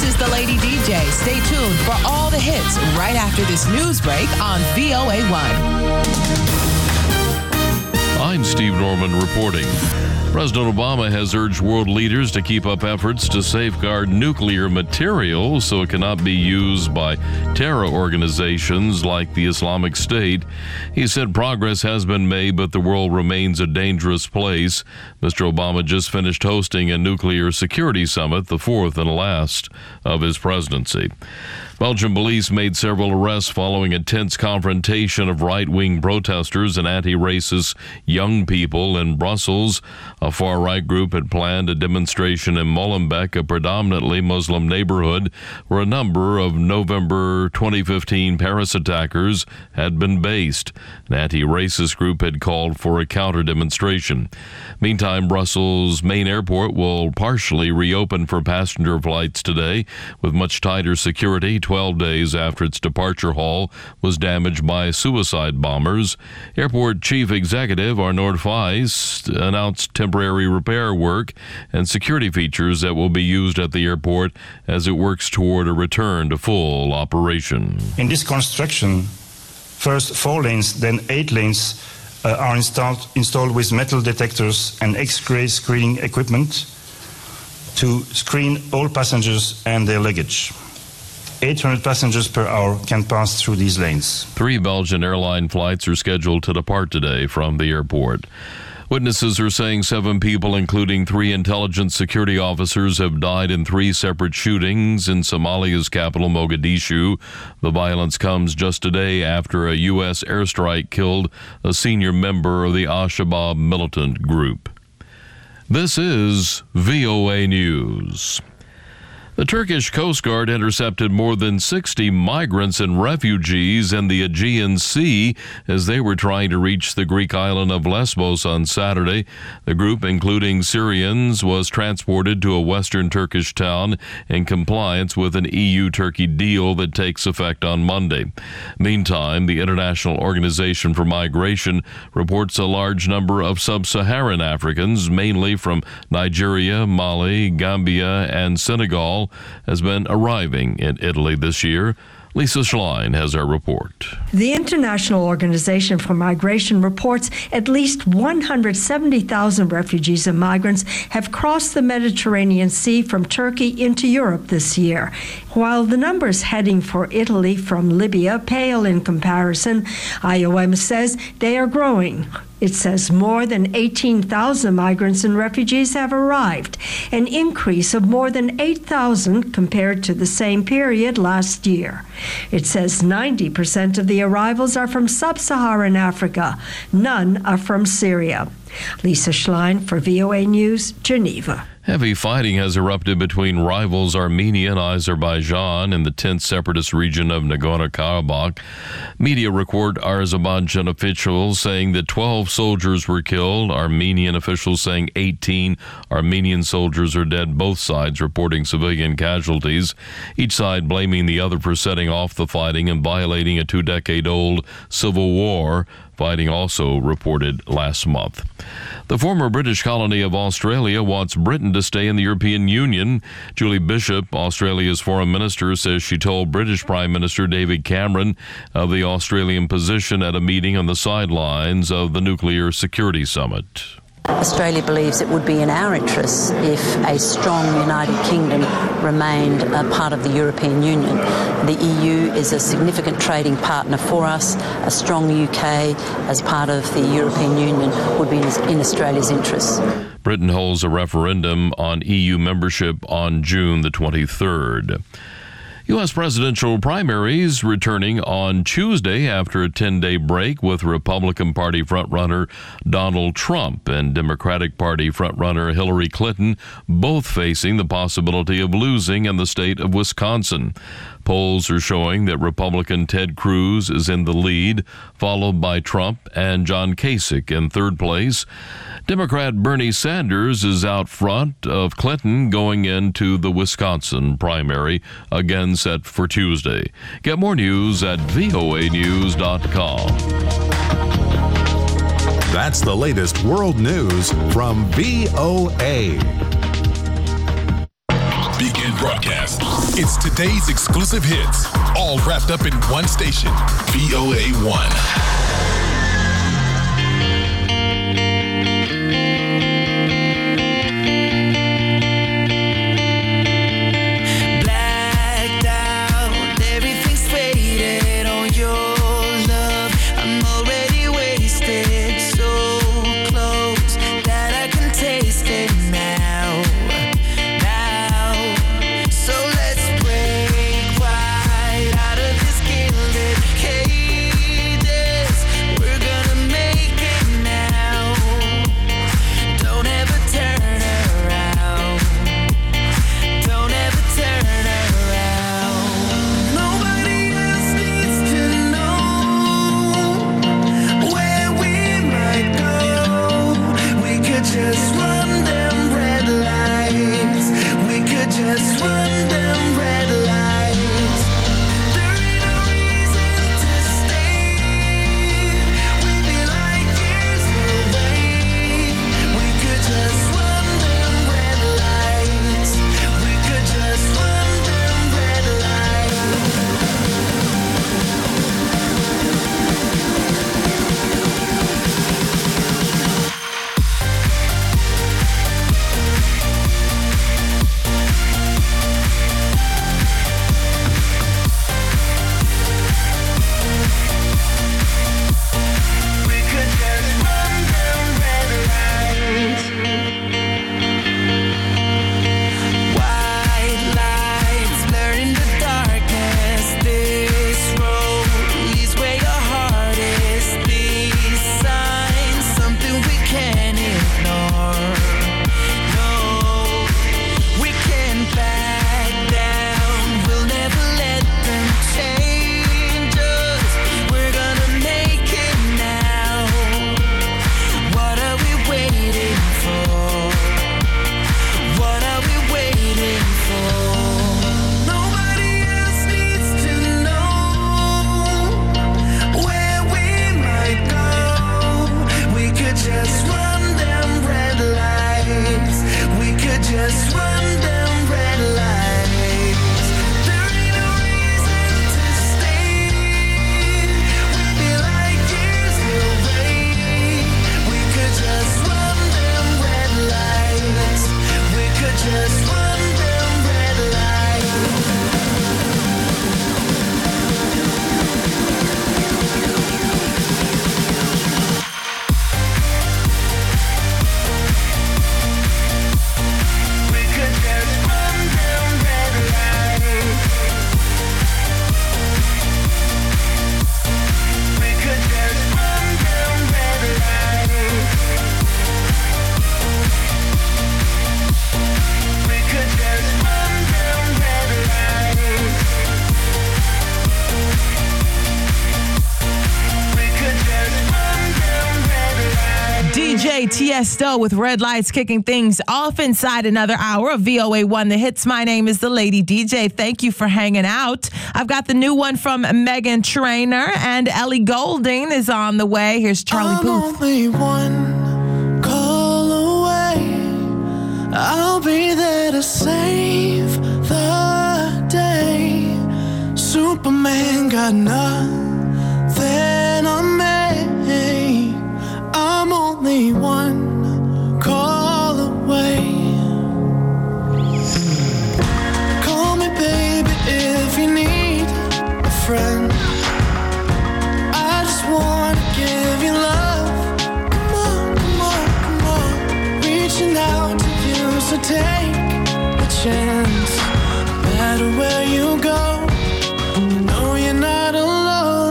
is the Lady DJ. Stay tuned for all the hits right after this news break on VOA1. I'm Steve Norman reporting. President Obama has urged world leaders to keep up efforts to safeguard nuclear material so it cannot be used by terror organizations like the Islamic State. He said progress has been made, but the world remains a dangerous place. Mr. Obama just finished hosting a nuclear security summit, the fourth and last of his presidency. Belgian police made several arrests following a tense confrontation of right-wing protesters and anti-racist young people in Brussels. A far-right group had planned a demonstration in Molenbeek, a predominantly Muslim neighborhood, where a number of November 2015 Paris attackers had been based. An anti-racist group had called for a counter-demonstration. Meantime, Brussels' main airport will partially reopen for passenger flights today, with much tighter security 12 days after its departure hall was damaged by suicide bombers. Airport Chief Executive Arnold Feist announced temporary repair work and security features that will be used at the airport as it works toward a return to full operation. In this construction, first 4 lanes, then 8 lanes are installed with metal detectors and X-ray screening equipment to screen all passengers and their luggage. 800 passengers per hour can pass through these lanes. 3 Belgian airline flights are scheduled to depart today from the airport. Witnesses are saying 7 people, including 3 intelligence security officers, have died in 3 separate shootings in Somalia's capital, Mogadishu. The violence comes just a day after a U.S. airstrike killed a senior member of the Al-Shabaab militant group. This is VOA News. The Turkish Coast Guard intercepted more than 60 migrants and refugees in the Aegean Sea as they were trying to reach the Greek island of Lesbos on Saturday. The group, including Syrians, was transported to a western Turkish town in compliance with an EU-Turkey deal that takes effect on Monday. Meantime, the International Organization for Migration reports a large number of sub-Saharan Africans, mainly from Nigeria, Mali, Gambia, and Senegal, has been arriving in Italy this year. Lisa Schlein has our report. The International Organization for Migration reports at least 170,000 refugees and migrants have crossed the Mediterranean Sea from Turkey into Europe this year. While the numbers heading for Italy from Libya pale in comparison, IOM says they are growing. It says more than 18,000 migrants and refugees have arrived, an increase of more than 8,000 compared to the same period last year. It says 90% of the arrivals are from sub-Saharan Africa. None are from Syria. Lisa Schlein for VOA News, Geneva. Heavy fighting has erupted between rivals Armenia and Azerbaijan in the tense separatist region of Nagorno-Karabakh. Media record Azerbaijan officials saying that 12 soldiers were killed, Armenian officials saying 18 Armenian soldiers are dead, both sides reporting civilian casualties, each side blaming the other for setting off the fighting and violating a 2-decade-old civil war. Fighting also reported last month. The former British colony of Australia wants Britain to stay in the European Union. Julie Bishop, Australia's foreign minister, says she told British Prime Minister David Cameron of the Australian position at a meeting on the sidelines of the Nuclear Security Summit. Australia believes it would be in our interests if a strong United Kingdom remained a part of the European Union. The EU is a significant trading partner for us. A strong UK as part of the European Union would be in Australia's interests. Britain holds a referendum on EU membership on June the 23rd. U.S. presidential primaries returning on Tuesday after a 10-day break, with Republican Party frontrunner Donald Trump and Democratic Party frontrunner Hillary Clinton both facing the possibility of losing in the state of Wisconsin. Polls are showing that Republican Ted Cruz is in the lead, followed by Trump and John Kasich in third place. Democrat Bernie Sanders is out front of Clinton going into the Wisconsin primary, again set for Tuesday. Get more news at voanews.com. That's the latest world news from VOA. weekend broadcast. It's today's exclusive hits, all wrapped up in one station, VOA 1. Tiesto with Red Lights kicking things off inside another hour of VOA 1 The Hits. My name is the Lady DJ. Thank you for hanging out. I've got the new one from Meghan Trainor, and Ellie Goulding is on the way. Here's Charlie Puth. Only one call away. I'll be there to save the day. Superman got nothing on me. I'm only one call away. Call me baby if you need a friend. I just wanna give you love. Come on, come on, come on. Reaching out to you, so take a chance. No matter where you go, you know you're not alone.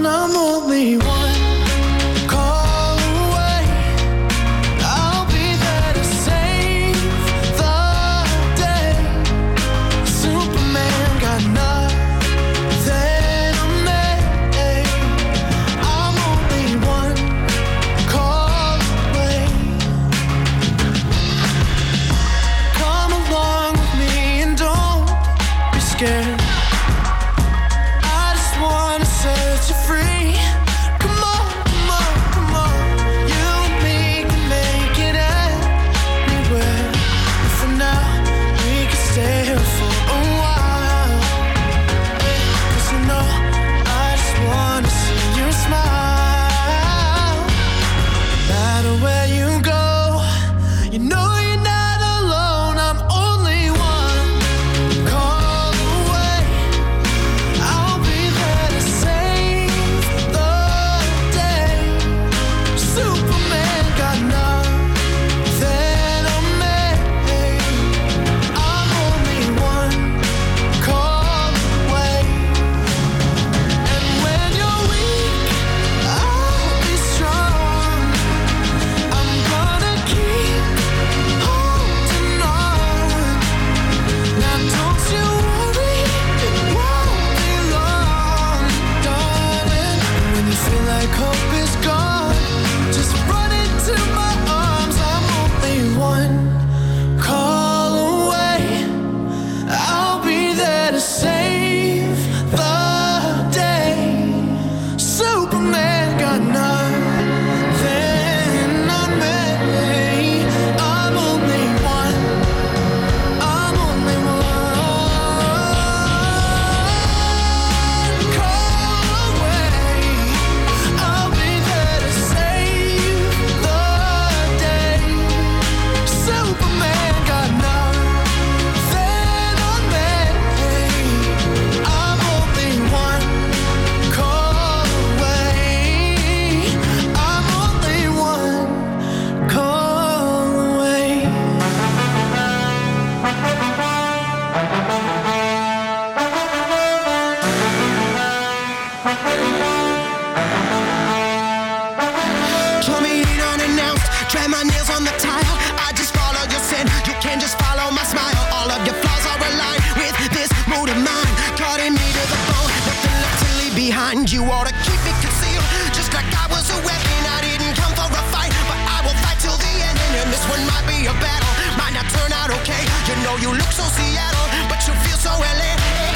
on the tile. I just follow your sin. You can just follow my smile. All of your flaws are aligned with this mood of mine. Cutting me to the bone. Nothing left to leave behind. You ought to keep it concealed. Just like I was a weapon. I didn't come for a fight, but I will fight till the end. And this one might be a battle. Might not turn out okay. You know you look so Seattle, but you feel so LA.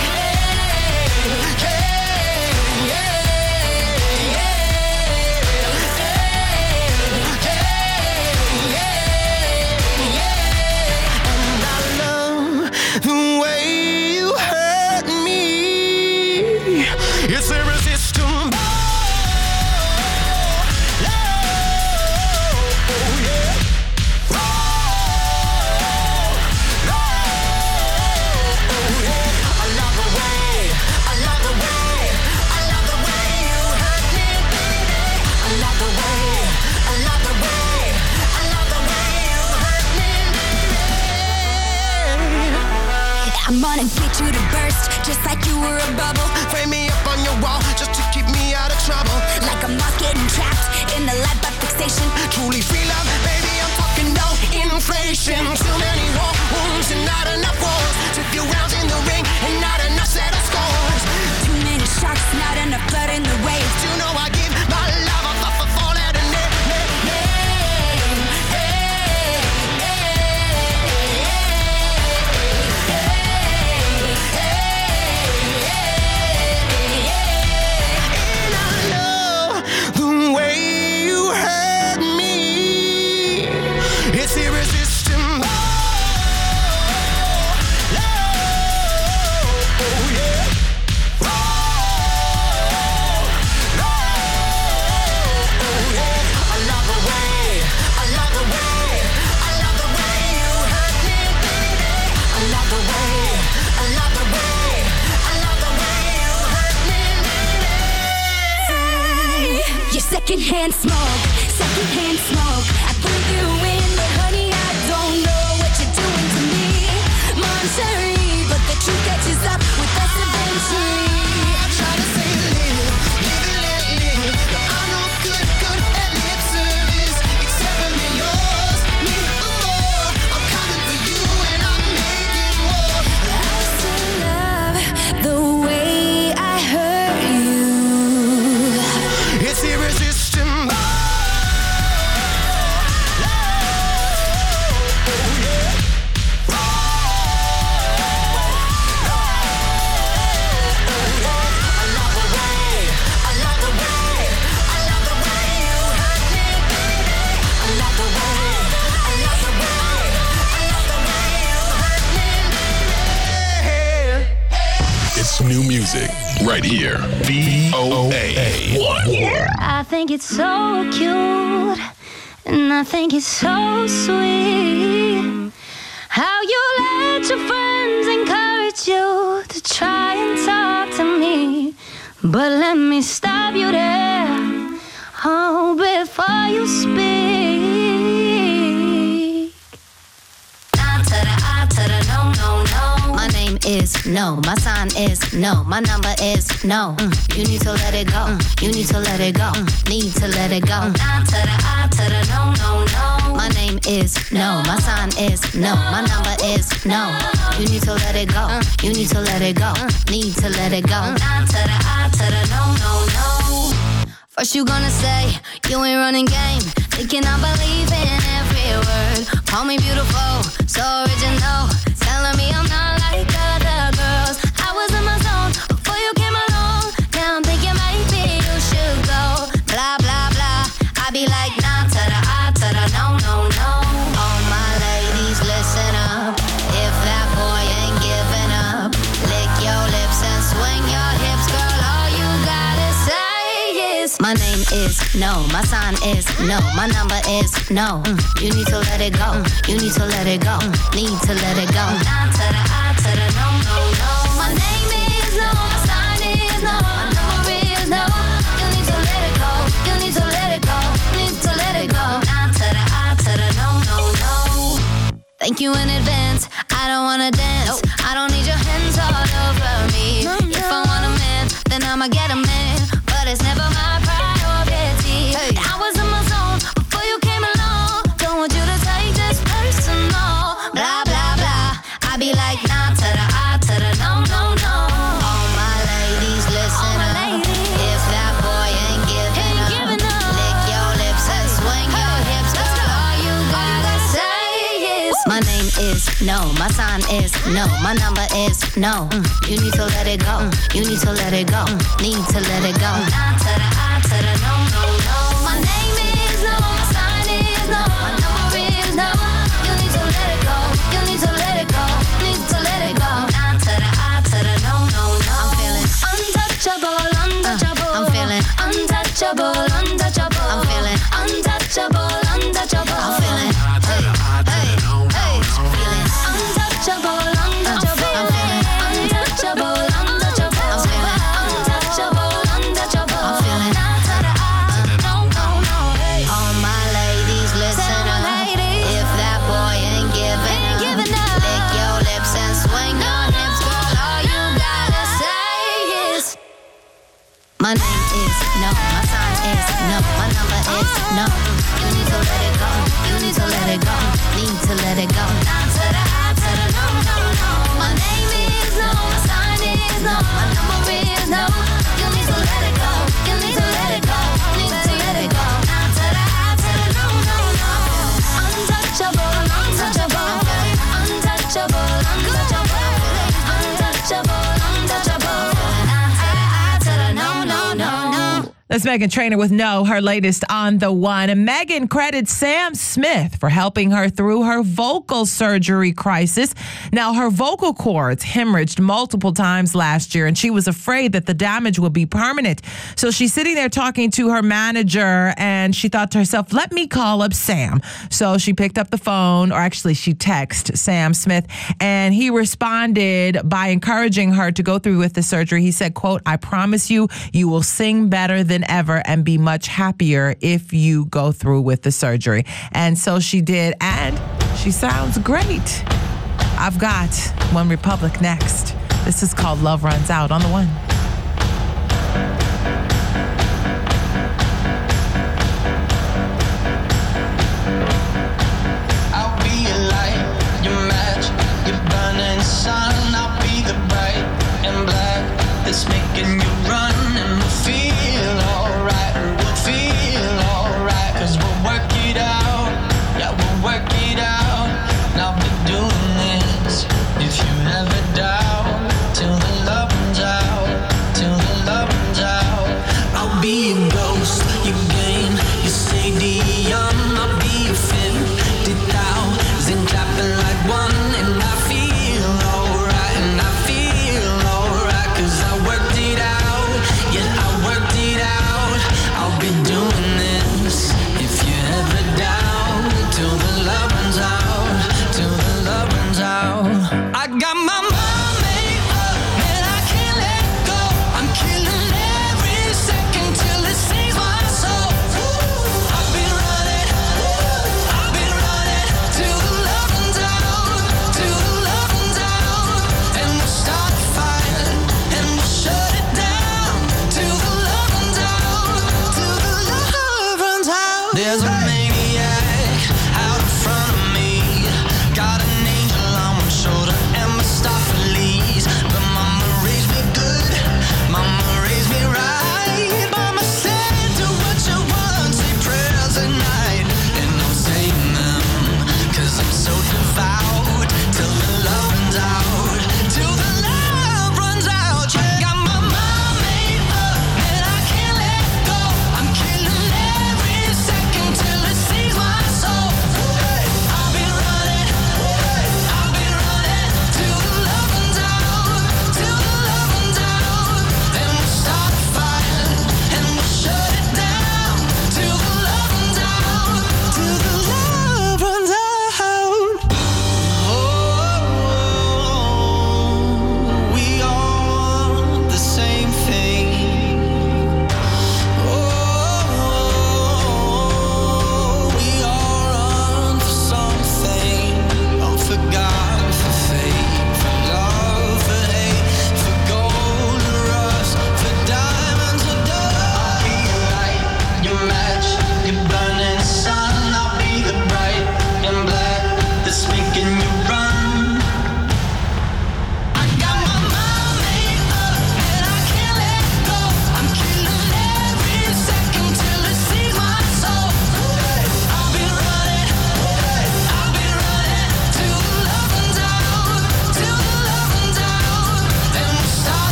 It's irresistible. I'm gonna get you to burst, just like you were a bubble. Frame me up on your wall, just to keep me out of trouble. Like a moth getting trapped in the lead by fixation. Truly free love, baby, I'm talking no inflation. Too many war wounds and not enough wars. Too few rounds in the ring and not enough set of scores. Too many sharks, not enough blood in the waves. You know I give my love a four-letter name. Secondhand smoke, secondhand smoke. I put you in, but honey, I don't know what you're doing to me. Monterey, but the truth catches up with us eventually. I try to say live, live. I know good at lip service, except for me, yours, me more. I'm coming for you and I'm making war. I still love the way I hurt you. It's irresistible. It's new music right here. VOA1. I think it's so cute, and I think it's so sweet how you let your friends encourage you to try and talk to me. But let me stop you there, oh, before you speak. I to the I to the no, no, no. My name is no, my sign is no, my number is no. You need to let it go, you need to let it go, need to let it go. I to the no, no, no. My name is no, my sign is no, my number is no. You need to let it go, you need to let it go, need to let it go. I to the no, no, no. First you gonna say you ain't running game, thinking I believe in every word. Call me beautiful, so original, telling me I'm not like other girls. I was in my zone before you came along. Now I'm thinking maybe you should go. Blah blah blah. I be like nah to the I to the no no no. All my ladies listen up. If that boy ain't giving up, lick your lips and swing your hips, girl. All you gotta say is my name is no, my sign is no, my number is no. You need to let it go, you need to let it go, need to let it go. Nah to the I to the no no no. My name is no, my sign is no, my number is no. You need to let it go, you need to let it go, need to let it go. Nah to the I to the no no no. Thank you in advance, I don't wanna dance. I don't need your hands all over me. If I want a man, then I'ma get a man, but it's never my priority. I was in my zone before you came along. Don't want you to is no. My sign is no. My number is no. You need to let it go. You need to let it go. Need to let it go. Nah to the I to the no, no, no. My name is no. My sign is no. My number is no. You need to let it go. You need to let it go. Need to let it go. Nah to the I to the no, no, no. I'm feeling untouchable, untouchable. I'm feeling untouchable, untouchable. I'm feeling untouchable, untouchable. I'm feeling hey, hey, hey. Feeling untouchable, untouchable. I'm feeling untouchable, untouchable. I'm feeling untouchable, untouchable. I'm feeling no, no, no. All my ladies, listen up. If that boy ain't giving up, lick your lips and swing your hips, girl. All you gotta say is my name is no. My sign is no. My number is no. You need to let it go. You need to let it go. Need to let it go. Down to the I to the no, no, no. My name is no. My sign is no. My number is no. You need to let it go. You need to let it go. Need to let it go. Down to the I to the no, no, no. Untouchable, untouchable. Untouchable, untouchable. Untouchable, untouchable. Down to the I to the no, no, no, no. That's Meghan Trainor with No, her latest on The One. And Meghan credits Sam Smith for helping her through her vocal surgery crisis. Now, her vocal cords hemorrhaged multiple times last year, and she was afraid that the damage would be permanent. So she's sitting there talking to her manager, and she thought to herself, let me call up Sam. So she picked up the phone, or actually she texted Sam Smith, and he responded by encouraging her to go through with the surgery. He said, quote, I promise you, you will sing better than ever and be much happier if you go through with the surgery. And so she did, and she sounds great. I've got One Republic next. This is called Love Runs Out on The One. I'll be your light, your match, your burning sun. I'll be the bright and black that's making you run, and we'll feel alright, and we'll feel alright, 'cause we'll work it out, yeah, we'll work it out. And I'll be doing this if you ever doubt, till the love runs out.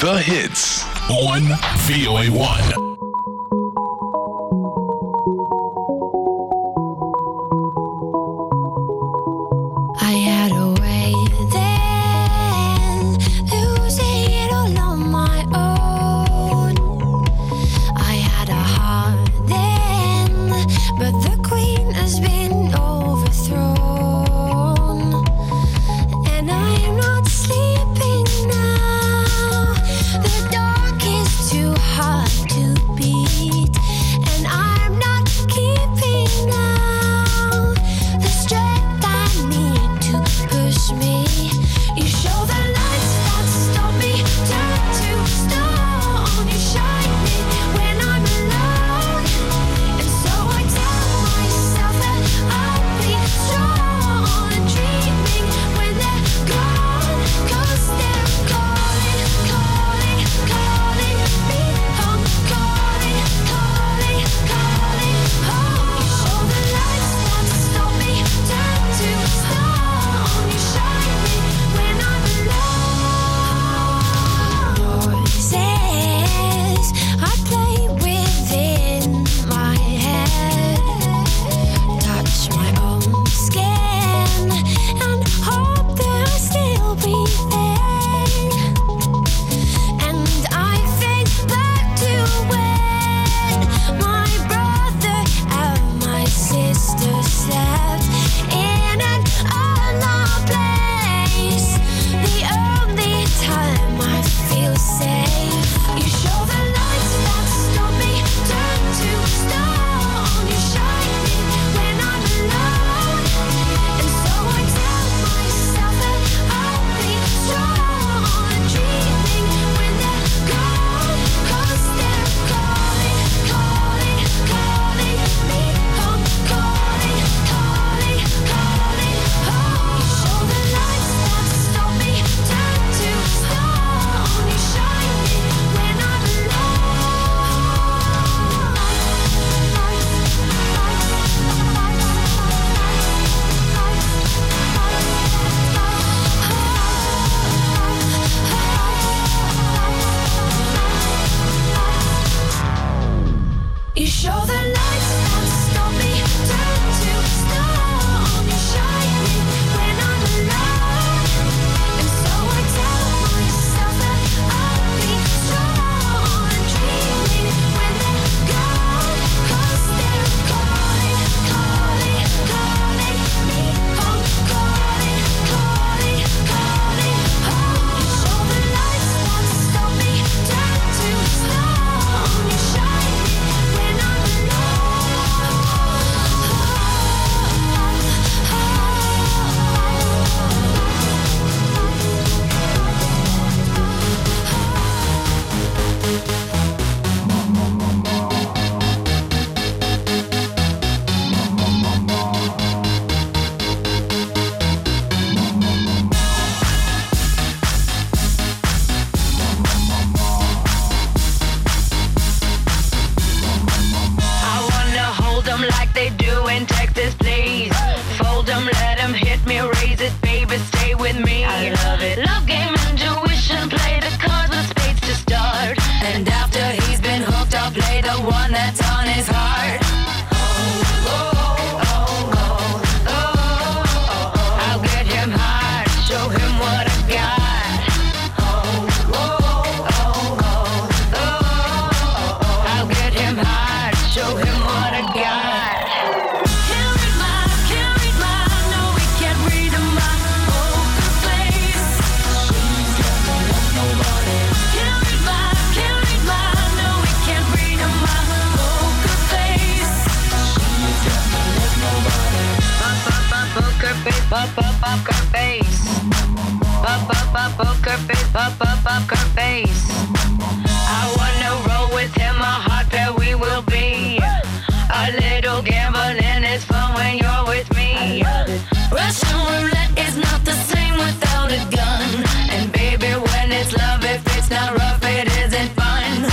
The hits on VOA1. I had a way then, losing it all on my own. I had a heart then, but the queen has been overthrown. And I am not sleeping now. The dark is too hard to beat, and I'm not keeping now the strength I need to push me. You show the lights that stop me, turn to stone. You shine me when I'm alone, and so I tell myself that I'll be strong and dreaming when they're gone, 'cause they're calling, calling, calling me home, calling, calling, calling home. You show the lights that stop me, turn to stone. You shine me when I'm alone. Voices I play within my head, touch my own skin and hope they'll still be there. And I think back to when my brother and my sister slept in an unloved place. The only time I feel safe. You show the lights that stop me, turn to stone. You shine me when I'm alone, and so I tell myself that I'll be strong and dreaming when they're gone, 'cause they're calling, calling, calling me home, calling, calling, calling home. You show the lights that stop me, turn to stone. You shine me when I'm You show the lights that stop me, turn to stone. You shine me when I'm alone, and so I tell myself that I'll be strong and dreaming when they're gone, 'cause they're calling, calling, calling me home, calling, calling, calling home. You show the lights that stop me, turn to stone. You shine me when I'm I wanna hold them like they do in Texas, please. Fold them, let them hit me, raise it, baby, stay with me. I love it. Love game, intuition, play the cards with spades to start. And after he's been hooked, I'll play the one that's on his heart. I'll get him hard, show him what I got. I'll get him hard, show him what I got. Can't read my, no, we can't read my poker face. Can't read my, no, we can't read my poker face. Poker face, poker face. Poker face, poker face. I wanna roll with him, a hot pair we will be. A little gambling is fun when you're with me. Russian roulette is not the same without a gun. And baby, when it's love, if it's not rough, it isn't fun.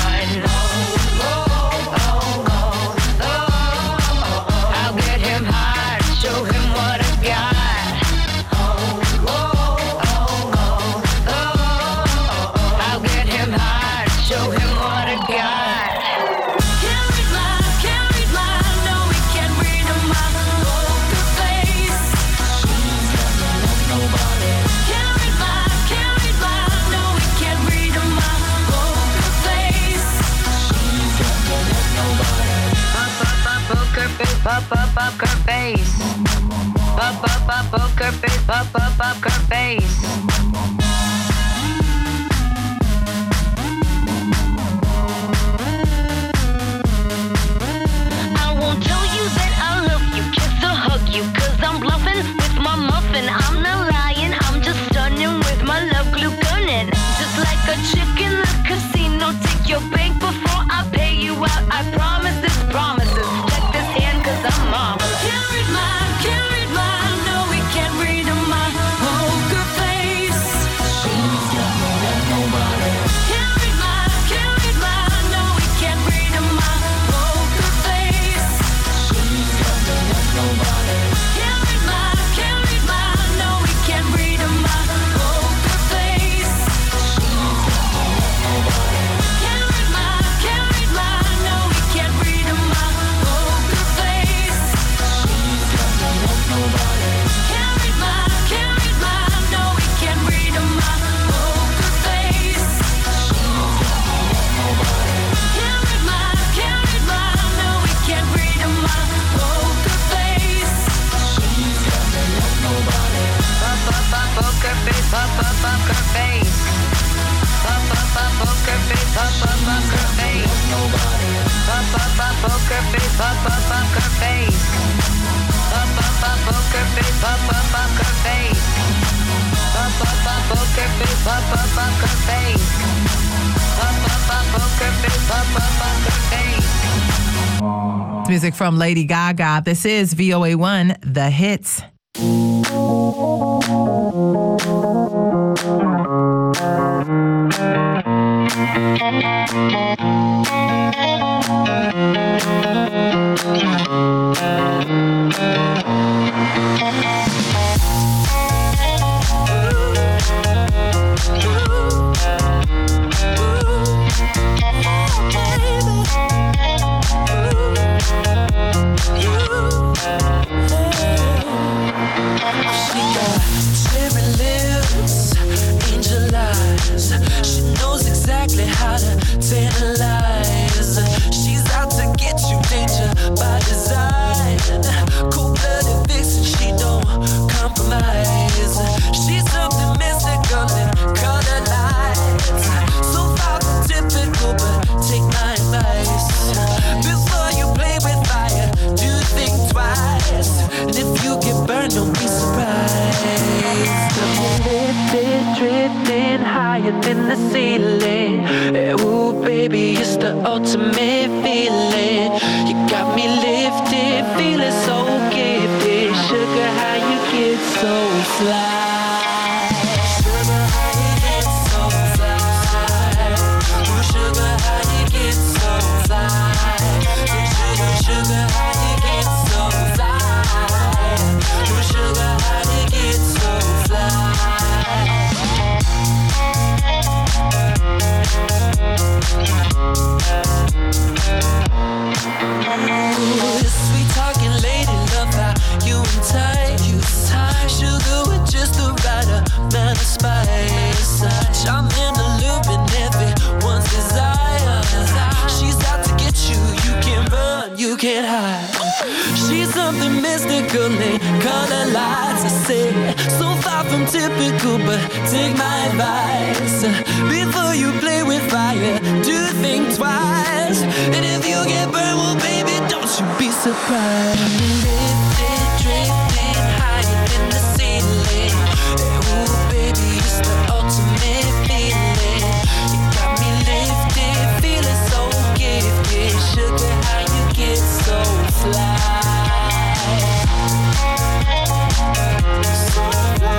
I'll get him hard, show him what I got. face. Poker face. Poker face. I won't tell you that I love you, kiss or hug you, 'cause I'm bluffing with my muffin. I'm not lying, I'm just stunning with my love glue gunning. Just like a chick in the casino, take your bank before I pay you out. I promise this promises. Check this hand 'cause I'm marvelous. Can't read mine, no we can't read my poker face. She's got more than nobody. Can't read mine, no we can't read my poker face. She's got more than nobody. Can't read mine, no we can't read my poker face. She's got more than nobody. Can't read mine, no we can't read my poker face. She's got more than nobody. Can't read mine, no we can't read my poker face. She's got more than nobody. Can't read mine, no we can't read my poker face. She's got more than nobody. Poker face. Poker face. Poker face. Poker face. Nobody. Poker face. Poker face. Poker face. Poker face. Poker face. Poker face. Poker face. Music from Lady Gaga. This is VOA1, The Hits. She got cherry lips, angel eyes. She knows exactly how to tantalize. She's out to get you, danger by design. Cold-blooded vixen, she don't compromise. She's something mystical and color lights. So far from typical, but take my advice. Before you play with fire, do think twice. And if you get burned, don't be surprised. Lifted, drifting higher than the ceiling. Ooh, baby, it's the ultimate feeling. You got me lifted, feeling so gifted. Sugar, how you get so fly? Sugar, how you get so fly? Ooh, sugar, how you get so fly? Sugar, how you get so fly? Ooh, sugar, how you get so fly? Ooh, sweet talking lady, love how you and tight. Sugar with just the right amount of spice. Charming, alluring, everyone's desire. She's out to get you, you can't run, you can't hide. She's something mystical and color lights. I say, so far from typical, but take my advice. Before you play with fire, do think twice. And if you get burned, well, baby, don't you be surprised. Lifted, drifting higher than the ceiling. Ooh, baby, it's the ultimate feeling. You got me lifted, feeling so gifted. Sugar, how you get so fly? So fly.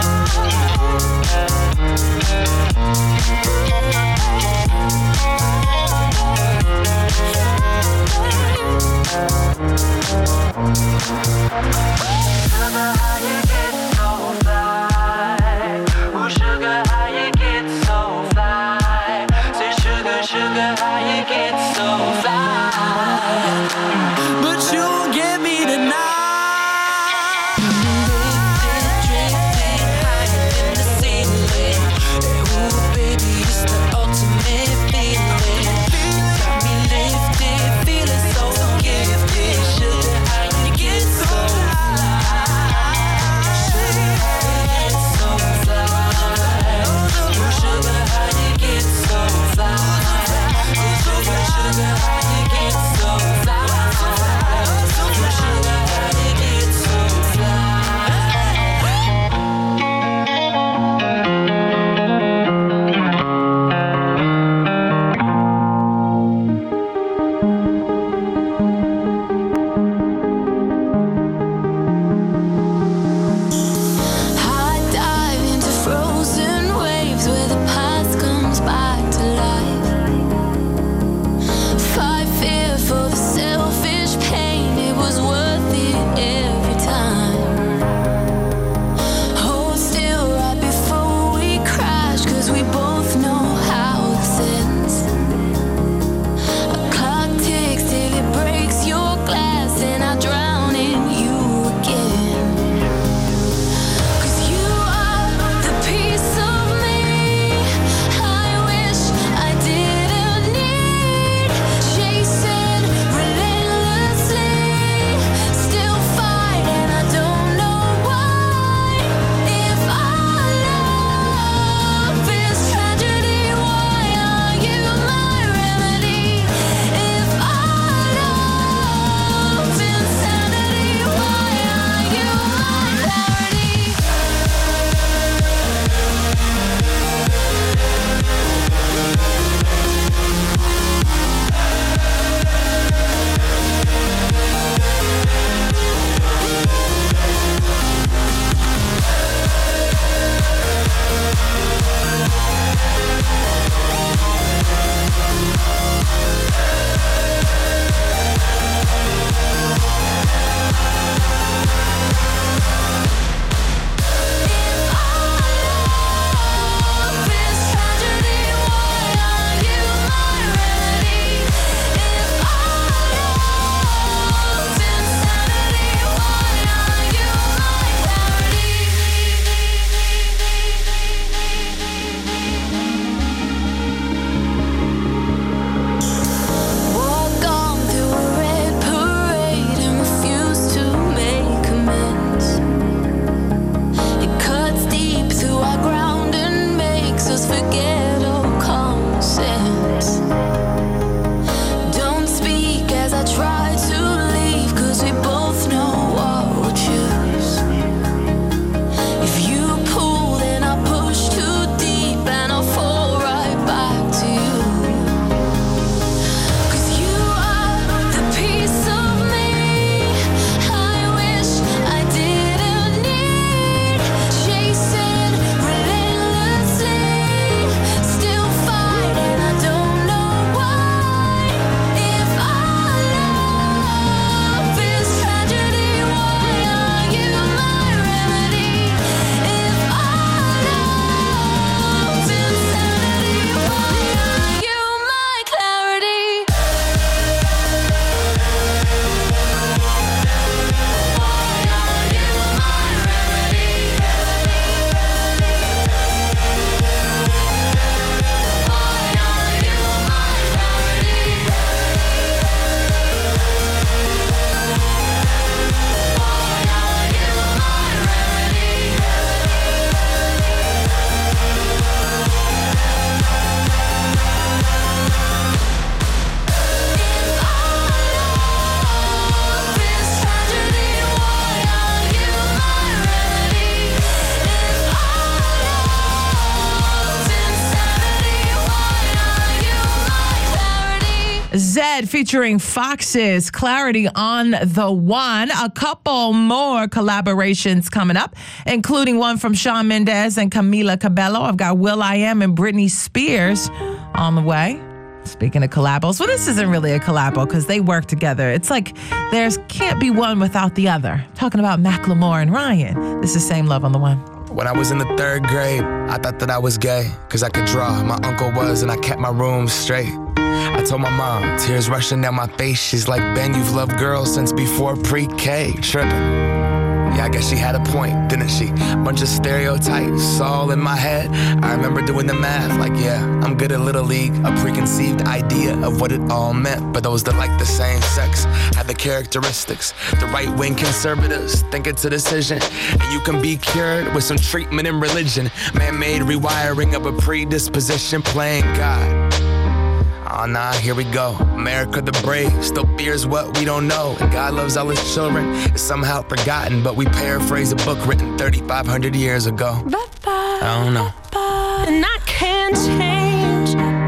Dead featuring Foxes, Clarity on the One. A couple more collaborations coming up, including one from Shawn Mendes and Camila Cabello. I've got will.i.am and Britney Spears on the way. Speaking of collabos, well, this isn't really a collabo because they work together. It's like there's can't be one without the other. Talking about Macklemore and Ryan. This is Same Love on the One. When I was in the 3rd grade, I thought that I was gay, cause I could draw. My uncle was, and I kept my room straight. I told my mom, tears rushing down my face. She's like, Ben, you've loved girls since before pre-K. Tripping. Yeah, I guess she had a point, didn't she? Bunch of stereotypes all in my head. I remember doing the math, like, yeah, I'm good at Little League. A preconceived idea of what it all meant. But those that like the same sex had the characteristics. The right-wing conservatives think it's a decision, and you can be cured with some treatment in religion. Man-made rewiring of a predisposition, playing God. Oh nah, here we go. America the brave still fears what we don't know. And God loves all his children. It's somehow forgotten, but we paraphrase a book written 3,500 years ago. I don't know. And I can't change,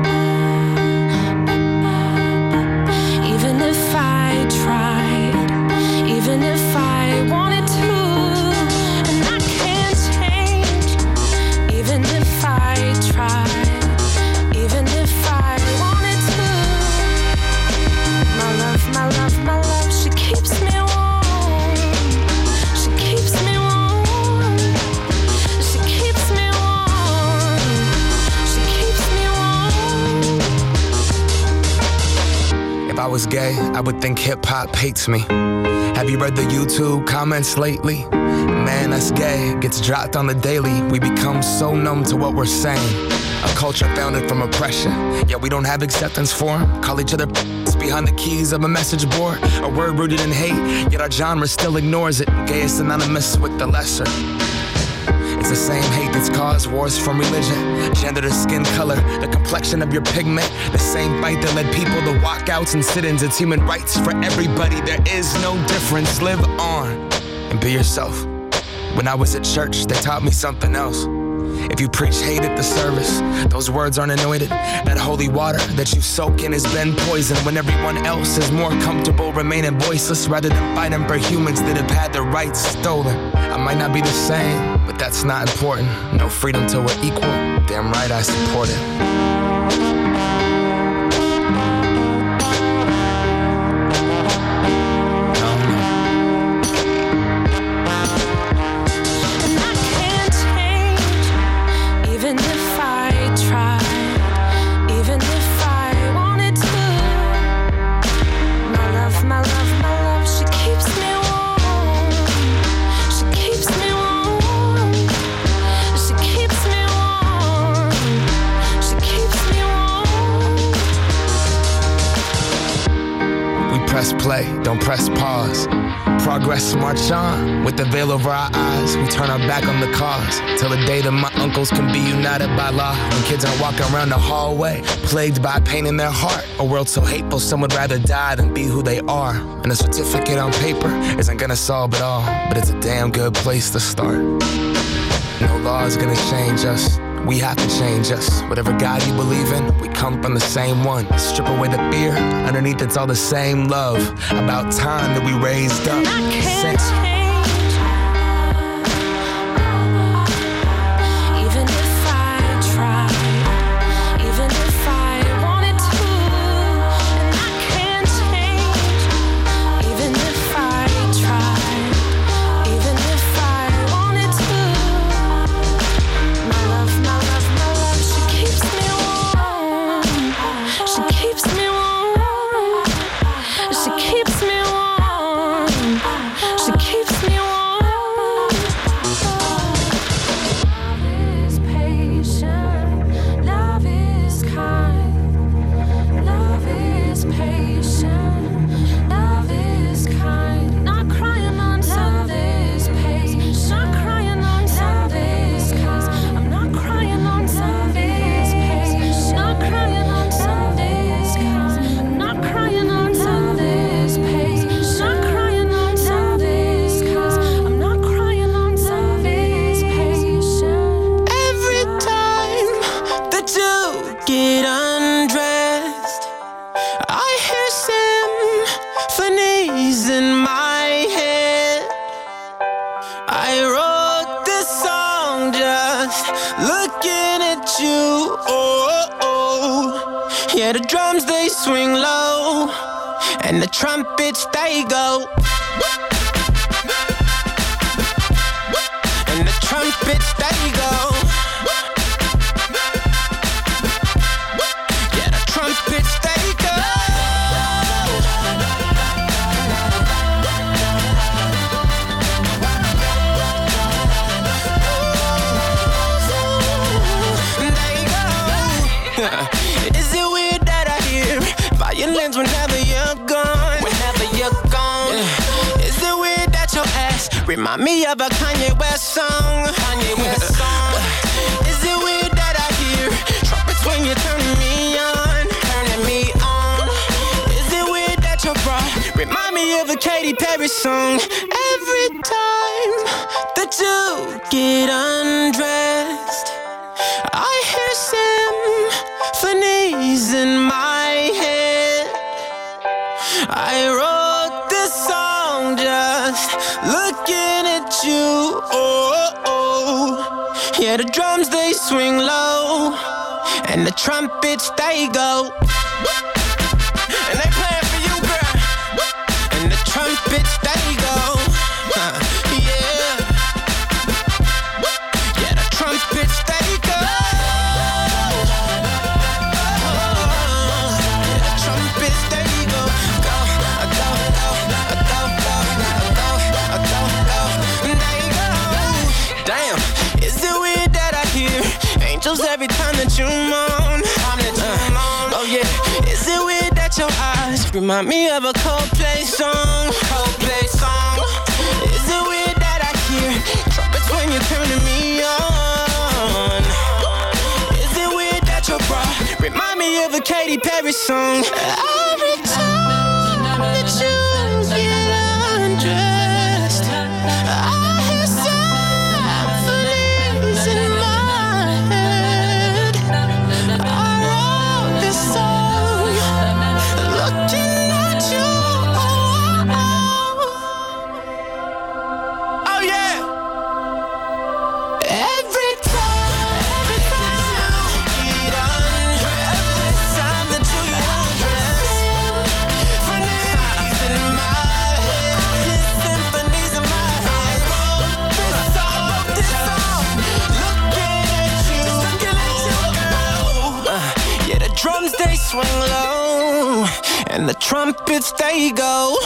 even if I tried, even if I wanted to. And I can't change, even if I tried, even if I wanted to. My love, she keeps me warm. She keeps me warm. She keeps me warm. She keeps me warm. If I was gay, I would think hip-hop hates me. Have you read the YouTube comments lately? Man, that's gay, gets dropped on the daily. We become so numb to what we're saying. A culture founded from oppression, yet we don't have acceptance for them. Call each other behind the keys of a message board. A word rooted in hate, yet our genre still ignores it. Gay is synonymous with the lesser. It's the same hate that's caused wars from religion, gender to skin color, the complexion of your pigment. The same fight that led people to walkouts and sit-ins. It's human rights for everybody. There is no difference. Live on and be yourself. When I was at church, they taught me something else. If you preach hate at the service, those words aren't anointed. That holy water that you soak in has been poisoned when everyone else is more comfortable remaining voiceless rather than fighting for humans that have had their rights stolen. I might not be the same, but that's not important. No freedom till we're equal. Damn right I support it. Press play, don't press pause. Progress march on, with the veil over our eyes. We turn our back on the cause, till the day that my uncles can be united by law. When kids are walking around the hallway, plagued by pain in their heart. A world so hateful, some would rather die than be who they are. And a certificate on paper isn't gonna solve it all, but it's a damn good place to start. No law is gonna change us. We have to change us. Whatever God you believe in, we come from the same one. Strip away the fear, underneath it's all the same love. About time that we raised up. I can't change, even if I tried, even if I wanted to. And I can't change, even if I tried, even if I wanted to. My love, she keeps me warm. She keeps me warm. She keeps me warm. She keeps I wrote this song just looking at you. Oh, yeah, the drums they swing low, and the trumpets they go. And the trumpets they go. Yeah, the trumpets they go. Is it weird that I hear violins whenever you're gone? Whenever you're gone. Is it weird that your ass remind me of a Kanye West song? Kanye West song. Is it weird that I hear trumpets when you're turning me on? Turning me on. Is it weird that your bra remind me of a Katy Perry song? Every time that you get undressed, I hear symphonies in my head. I wrote this song just looking at you. Oh, yeah, the drums they swing low, and the trumpets they go. And they playing for you, girl. And the trumpets they go. Yeah. Yeah, the trumpets they go. Every time that you moan, oh yeah. Is it weird that your eyes remind me of a Coldplay song? Coldplay song. Is it weird that I hear trumpets when you're turning me on? Is it weird that your bra remind me of a Katy Perry song? Every time that you get undressed, I hear symphonies in my. Drums they swing low, and the trumpets they go.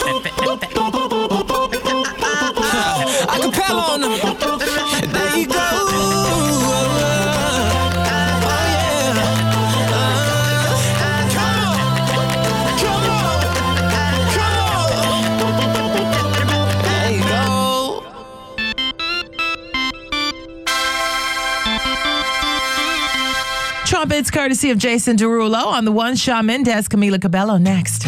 Acapella on them. There you go. Trumpets courtesy of Jason Derulo. On the one, Shawn Mendes, Camila Cabello next.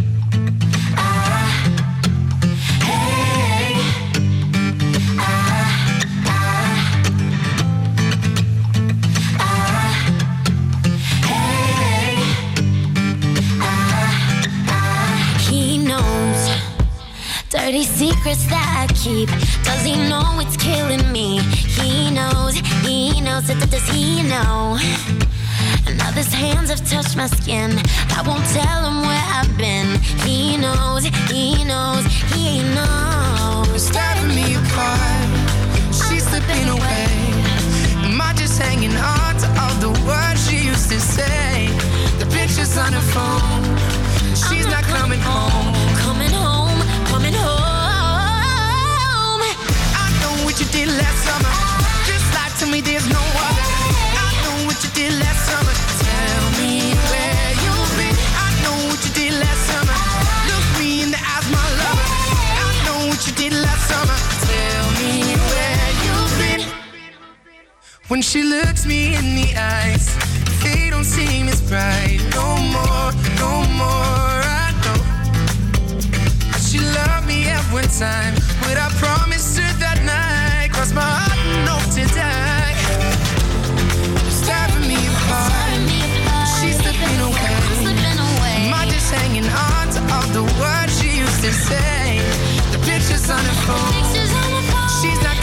He knows dirty secrets that I keep. Does he know it's killing me? He knows, does he know? Now his hands have touched my skin. I won't tell him where I've been. He knows, he knows. Tearing me apart, she's slipping away. Am I just hanging on to all the words she used to say? The pictures on her phone, she's not coming home. Coming home. I know what you did last summer. Just lie to me, there's no other. I know what you did last summer. Tell me where you've been. I know what you did last summer. Look me in the eyes, my lover. I know what you did last summer. Tell me where you've been. When she looks me in the eyes, they don't seem as bright. No more. I know she loved me at one time, but I promised her that night. Cross my heart and hope to die. Stabbing me apart, she's slipping away. Am I just hanging on to all the words she used to say? The pictures on her phone, she's not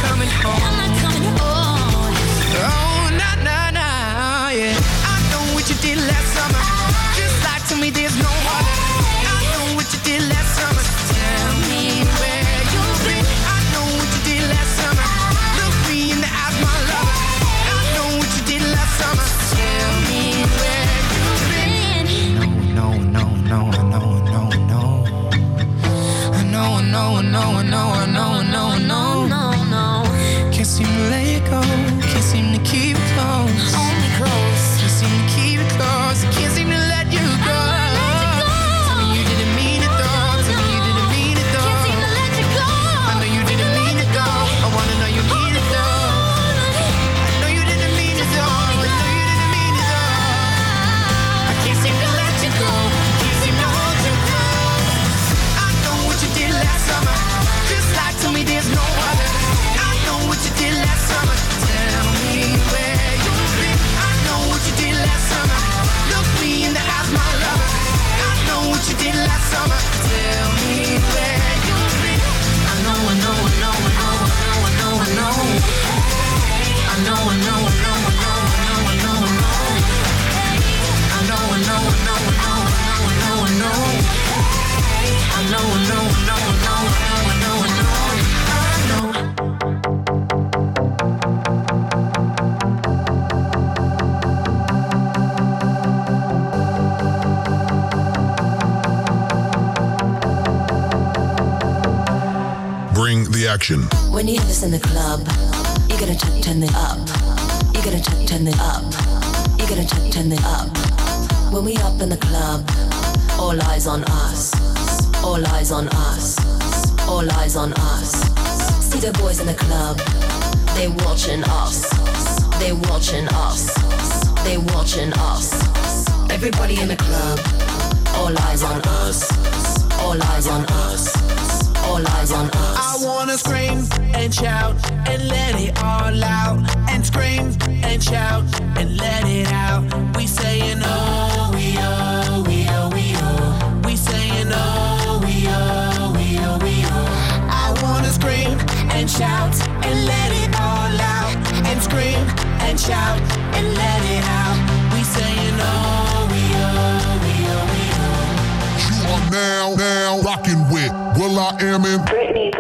seem to keep it close. Hold me close. Can't seem to keep it close. I can't seem to let you go. Tell me you didn't mean it though. Tell me you didn't mean it though. Can't seem to let you go. I know you didn't mean it though. I wanna know you mean it though. I know you didn't mean it though. I know you didn't mean it though. I can't seem to let you go. Can't seem to hold you close. I know what you did last summer. Just like to me there's no other. I know what you did last summer. Tell me where you've been. I know what you did last summer. Look me in the eyes, my lover. I know what you did last summer. Tell me where you've been. I know, I know, I know, I know, I know, I know, I know. I know, I know, I know, I know, I know, I know, I know. I know, I know, I know, I know, I know, I know, I know. I know, I know, I know, I know, I know, I know, I know. Bring the action. When you hear this in the club, you gotta turn it up. You gotta turn it up. You gotta turn it up. When we up in the club, all eyes on us. All eyes on us. All eyes on us. See the boys in the club, they watching us. They watching us. They watching us. Everybody in the club, all eyes on us. All eyes on us. All eyes on us. I wanna scream and shout and let it all out. And scream and shout and let it out. We saying oh, we oh, we oh, we oh. We saying oh, we oh, we oh, we oh. I wanna scream and shout and let it all out. And scream and shout and let it out. We saying oh, we oh, we oh, we oh. You are now rocking with will.i.am in Britney.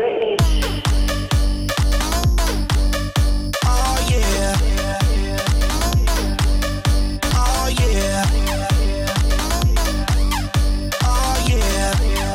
Oh yeah. Oh yeah. Oh yeah.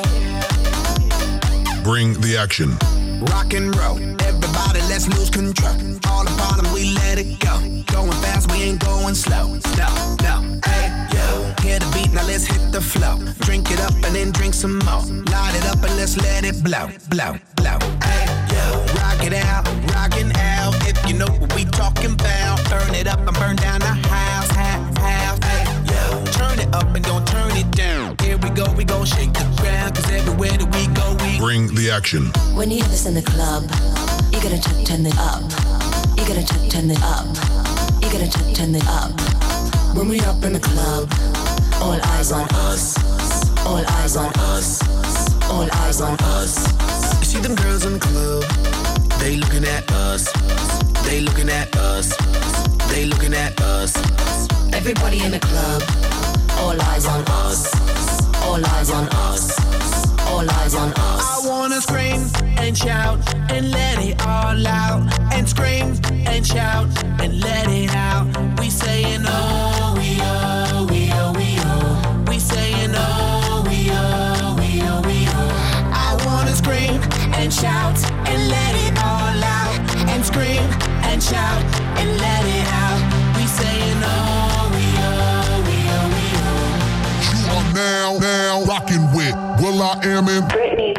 Bring the action. Rock and roll, everybody let's lose control. All the bottom we let it go. Going fast, we ain't going slow. No, hey, yo. Hear the beat, now let's hit the flow. Drink it up and then drink some more. Light it up and let's let it blow. Hey, yo. Rock it out, rockin' out. If you know what we talking about. Burn it up and burn down the house. Hey, yo. Turn it up and don't turn it down. Here we go shake the ground. Cause everywhere that we go, we bring the action. When you hear this in the club, you gotta turn it up. You gotta turn it up. You gotta turn it up. When we up in the club, all eyes on us. All eyes on us. All eyes on us. You see them girls in the club, they looking at us. They looking at us. They looking at us. Everybody in the club, all eyes on us. All eyes on us. All eyes on us. I wanna scream and shout and let it all out. And scream and shout and let it out. We saying oh, we oh, we oh, we oh. We saying oh, we oh, we oh, we oh. I wanna scream and shout and let it all out. And scream and shout and let it out. We saying oh, we oh, we oh, we oh. You are now rocking with will.i.am in Britney.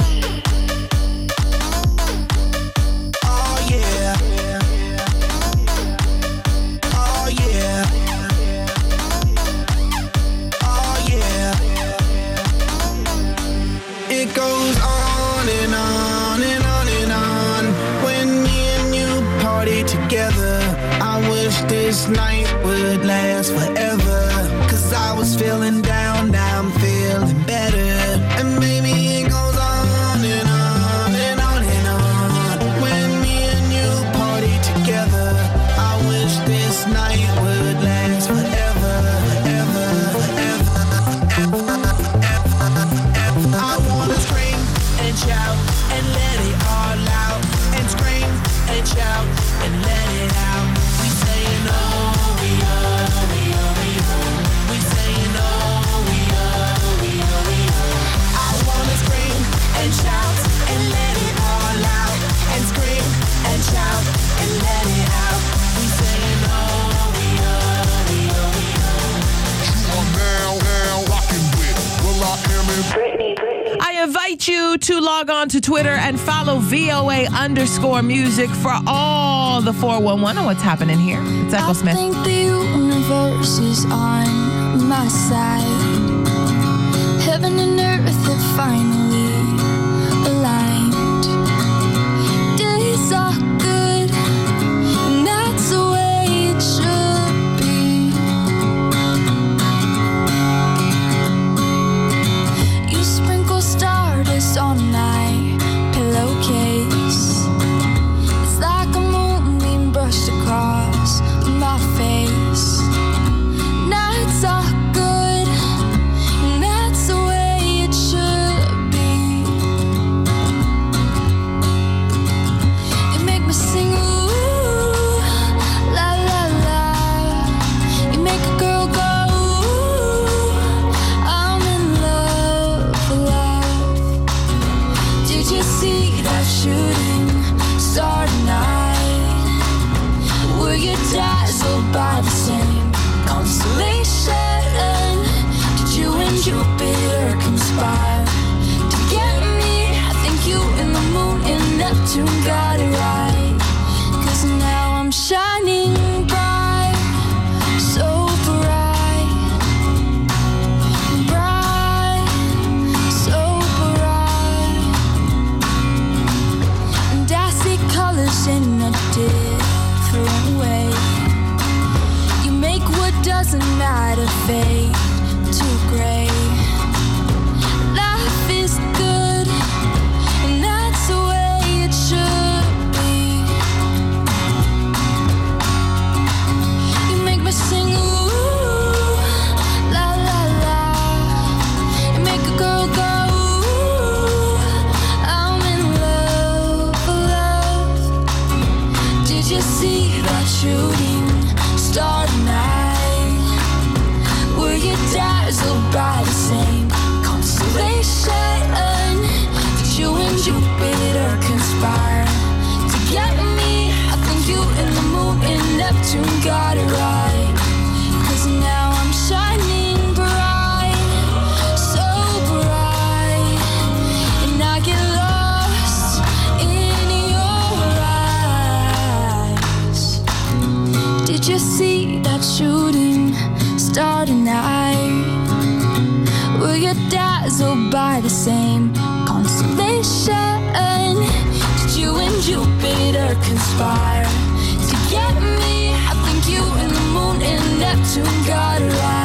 Oh yeah. Oh yeah. Oh yeah. It goes on and on and on and on. When me and you party together, I wish this night would last forever. Cause I was feeling down, now I'm feeling better. And maybe it goes on and on and on and on. When me and you party together, I wish this night would last forever, ever, ever, ever, ever. I wanna scream and shout and let it all out. And scream and shout and let it out. We saying oh, we oh, we oh, we oh. We saying oh, we oh, we oh, we oh. I wanna scream and shout and let it all out. And scream and shout and let it out. We invite you to log on to Twitter and follow VOA_music for all the 411 on what's happening here. It's Echo Smith. I think the universe is on my side. Heaven and earth have finally aligned. Days are good, and that's the way it should be. You sprinkle stardust on my pillowcase. It's like a moonbeam brushed across my face. Nights are good, and that's the way it should be. You make me sing, ooh, la la la. You make a girl go, ooh, I'm in love, love. Did you see that shooting star tonight? Were you dazzled by the same constellation? Did you and Jupiter conspire to get me? I think you and the moon and Neptune got it right. 'Cause now I'm shining bright, so bright, bright, so bright. And I see colors in a different way. You make what doesn't matter fade to gray. Life is good, and that's the way it should be. You make me sing, ooh, la la la. You make a girl go, ooh, I'm in love, love. Did you see that shooting star tonight? Were you dazzled by the same constellation? Did you and Jupiter conspire to get me? I think you and the moon and Neptune got it right. 'Cause now I'm shining bright, so bright. And I get lost in your eyes. Did you see that shooting star tonight? Were you dazzled by the same constellation? Did you and Jupiter conspire to get me? I think you and the moon and Neptune got it right.